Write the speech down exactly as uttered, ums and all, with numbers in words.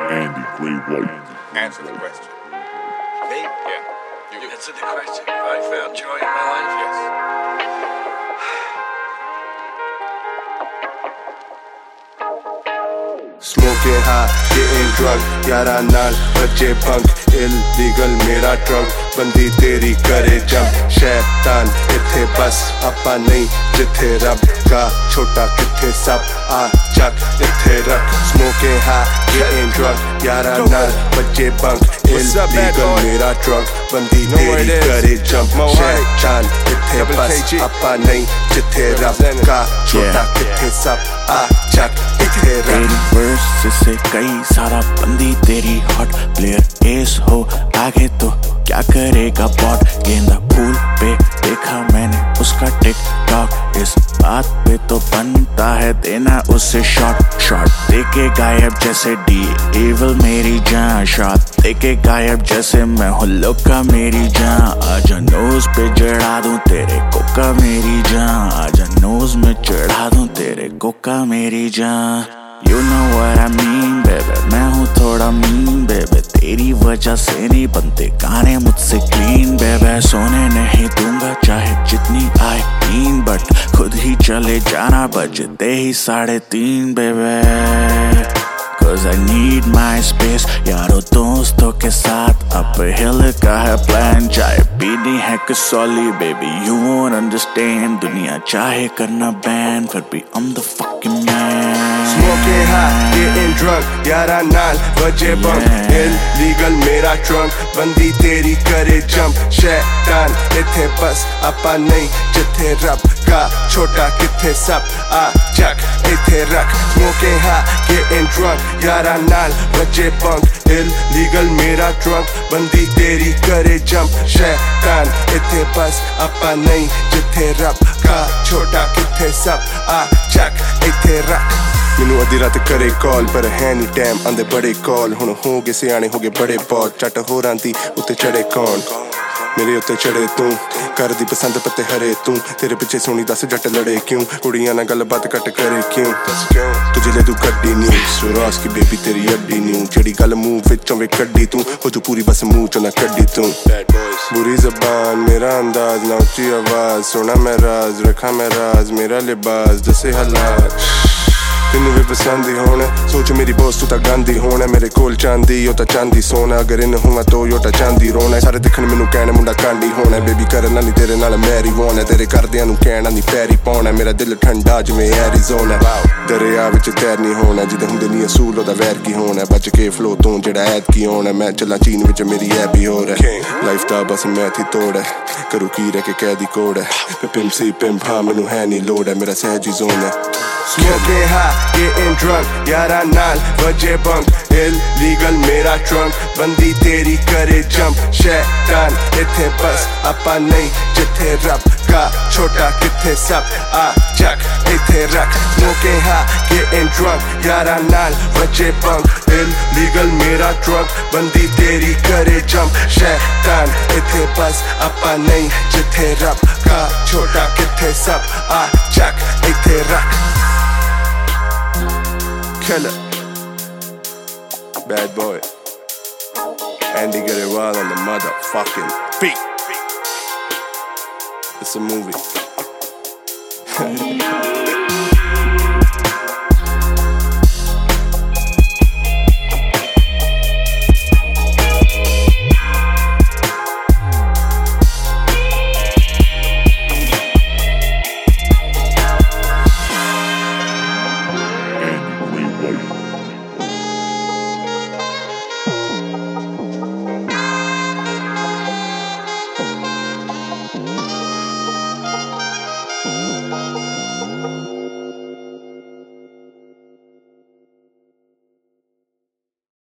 Andy Gray White. Answer the question. Me? Yeah. You answer the question. Have I found joy in my life? Yes. Smoking high, getting drunk, यारा नाल बच्चे bunk, illegal मेरा trunk, बंदी तेरी करे jump, शैतान इत्थे बस अपा नहीं जिथे रब का छोटा किथे सब आ चक इत्थे रख. Smoking high, getting drunk, यारा नाल बच्चे bunk, illegal मेरा trunk, बंदी तेरी करे jump, शैतान इत्थे बस अपा नहीं जिथे रब का छोटा किथे सब आ चक इत्थे रख. वर्स से कई सारा बंदी तेरी हॉट प्लेयर एस हो आगे तो क्या करेगा बॉट. गेंदा फूल पे देखा मैंने उसका टिक टॉक, इस बात पे तो बनता है देना उसे शॉट. शॉट देके गायब जैसे डी एवल मेरी जान, शॉट देके गायब जैसे मैं हूँ लोका मेरी जान. आजा नोज पे चढ़ा दूं तेरे कोका मेरी जान, आजा नोज में चढ़ा दूं तेरे कोका मेरी जान. You know what I mean baby, मैं हूँ थोड़ा mean baby, तेरी वजह से नहीं बनते गाने मुझसे clean baby. सोने नहीं दूंगा चाहे जितनी आए तीन, but खुद ही चले जाना बजते ही साढ़े तीन baby. Cause I need my space, यारों दोस्तों के साथ up hill का है plan. चाहे पीनी है Kasauli baby, you won't understand. दुनिया चाहे करना ban, फिर भी I'm the fucking man. Smoking high, getting drunk, यारा नाल बजे bunk, illegal मेरा trunk, बंदी तेरी करे jump, शैतान इत्थे बस अपा नहीं जिथे रब का छोटा किथे सब आ चक इत्थे रख. Smoking high, getting drunk, यारा नाल बजे bunk, illegal मेरा trunk, बंदी तेरी करे jump, शैतान इत्थे बस अपा नहीं जिथे रब का छोटा किथे सब आ चक इत्थे रख. ਮੈਨੂੰ ਅੱਧੀ ਰਾਤ ਕਰੇ ਕਾਲ ਪਰ ਹੈ ਨਹੀਂ ਟਾਈਮ ਆਂਦੇ ਬੜੇ ਕਾਲ. ਹੁਣ ਹੋ ਗਏ ਸਿਆਣੇ ਹੋ ਗਏ ਬੜੇ ਬਹੁਤ, ਚੱਟ ਹੋਰਾਂ ਦੀ ਉੱਤੇ ਚੜੇ ਕੌਣ ਮੇਰੇ ਉੱਤੇ ਚੜੇ ਤੂੰ, ਕਰਦੀ ਪਸੰਦ ਪੱਤੇ ਹਰੇ ਤੂੰ, ਤੇਰੇ ਪਿੱਛੇ ਸੋਣੀ ਦੱਸ ਜੱਟ ਲੜੇ ਕਿਉਂ, ਕੁੜੀਆਂ ਨਾਲ ਗੱਲਬਾਤ ਘੱਟ ਕਰੇ ਕਿਉਂ, ਤੁਝੇ ਲੈ ਤੂੰ ਕੱਢੀ ਨਿਊ ਸੁਰਾਸ ਕੀ ਬੇਬੀ ਤੇਰੀ ਅੱਡੀ ਨਿਊ, ਜਿਹੜੀ ਗੱਲ ਮੂੰਹ ਵਿੱਚੋਂ ਵੇ ਕੱਢੀ ਤੂੰ ਹੋ ਜੂ ਪੂਰੀ ਬਸ ਮੂੰਹ ਚੋਂ ਨਾ ਕੱਢੀ ਤੂੰ. बुरी ज़बान मेरा अंदाज ना ऊंची आवाज, सोना मैं राज रखा मैं राज मेरा लिबास दसे हालात. तेनू भी पसंद ही होना सोच मेरी बॉस तू ता गांधी होना, मेरे कोल चांदी ओ ता चांदी सोना, अगर इन हुआ तो योटा चांदी रोना. सारे दिखण मैनू कहने मुंडा कांडी होना, बेबी करना नहीं तेरे नाल मैरी होना, तेरे करदियां नू कहना नहीं पैरी पाउणा, मेरा दिल ठंडा जिवें एरिज़ोना. दरिया विच तैरनी होना जिदे हुंदे नहीं असूल ओदा वैर की होना, बच के फ्लो तो जेड़ा ऐद की होना. मैं चला चीन विच मेरी ऐ भी हो रहा लाइफ दा बस मैं थी तोड़ है, करू की रह के कैदी कोड है, पिंप सी पिंप हाँ मैनू है नहीं लोड है, मेरा सहजी जोन है. Smoking high, getting drunk, यारा नाल बजे bunk, illegal मेरा trunk, बंदी तेरी करे jump, शैतान इत्थे बस अपा नहीं जिथे रब का छोटा किथे सब आ चक इत्थे रख. Smoking high, getting drunk, यारा नाल बजे bunk, illegal मेरा trunk, बंदी तेरी करे jump, शैतान इत्थे बस अपा नहीं जिथे रब का छोटा किथे सब आ चक इत्थे रख. Killer, bad boy, Andy get it wild on the motherfucking beat. It's a movie.